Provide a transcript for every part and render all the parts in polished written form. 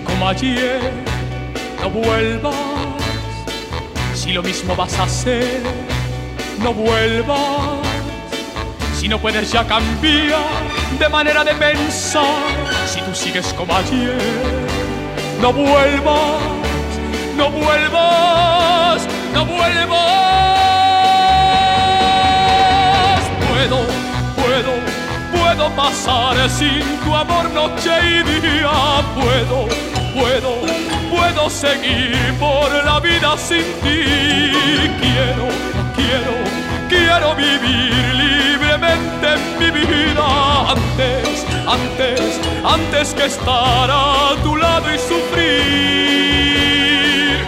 como ayer, no vuelvas. Si lo mismo vas a hacer, no vuelvas. Si no puedes ya cambiar de manera de pensar, si tú sigues como ayer, no vuelvas, no vuelvas, no vuelvas. Puedo pasar sin tu amor noche y día. Puedo seguir por la vida sin ti. Quiero vivir libremente en mi vida antes que estar a tu lado y sufrir.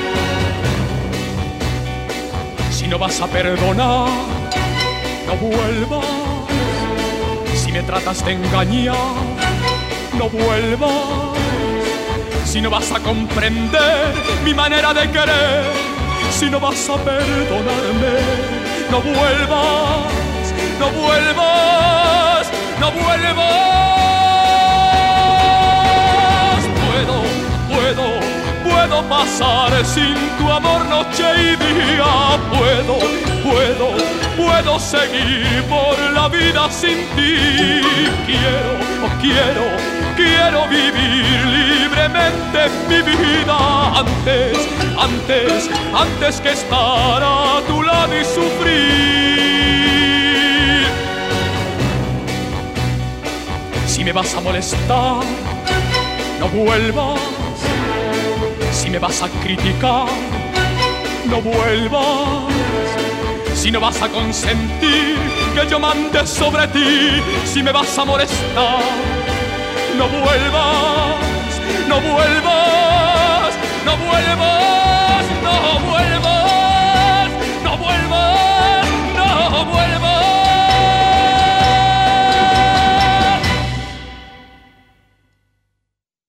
Si no vas a perdonar, no vuelvas. Si me tratas de engañar, no vuelvas. Si no vas a comprender mi manera de querer, si no vas a perdonarme, no vuelvas, no vuelvas, no vuelvas. Puedo pasar sin tu amor noche y día. Puedo seguir por la vida sin ti. Quiero vivir libremente mi vida antes que estar a tu lado y sufrir. Si me vas a molestar, no vuelvas. Si me vas a criticar, no vuelvas. Si no vas a consentir que yo mande sobre ti, si me vas a molestar, no vuelvas, no vuelvas, no vuelvas.